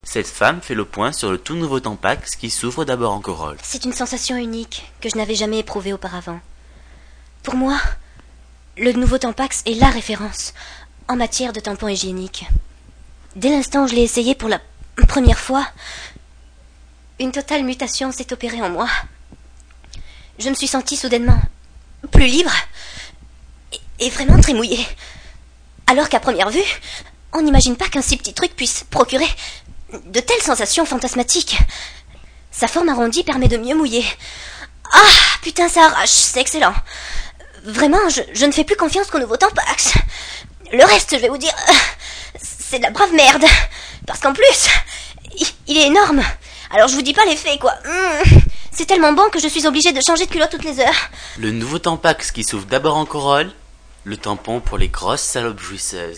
Cette femme fait le point sur le tout nouveau Tampax qui s'ouvre d'abord en corolle. C'est une sensation unique que je n'avais jamais éprouvée auparavant. Pour moi, le nouveau Tampax est la référence en matière de tampons hygiéniques. Dès l'instant où je l'ai essayé pour la première fois, une totale mutation s'est opérée en moi. Je me suis sentie soudainement plus libre et vraiment très mouillée. Alors qu'à première vue, on n'imagine pas qu'un si petit truc puisse procurer de telles sensations fantasmatiques. Sa forme arrondie permet de mieux mouiller. Ah, putain, ça arrache, c'est excellent. Vraiment, je ne fais plus confiance qu'au nouveau Tampax. Le reste, je vais vous dire, c'est de la brave merde. Parce qu'en plus, il est énorme. Alors je vous dis pas l'effet, quoi. C'est tellement bon que je suis obligée de changer de culotte toutes les heures. Le nouveau Tampax qui s'ouvre d'abord en corolle, le tampon pour les grosses salopes jouisseuses.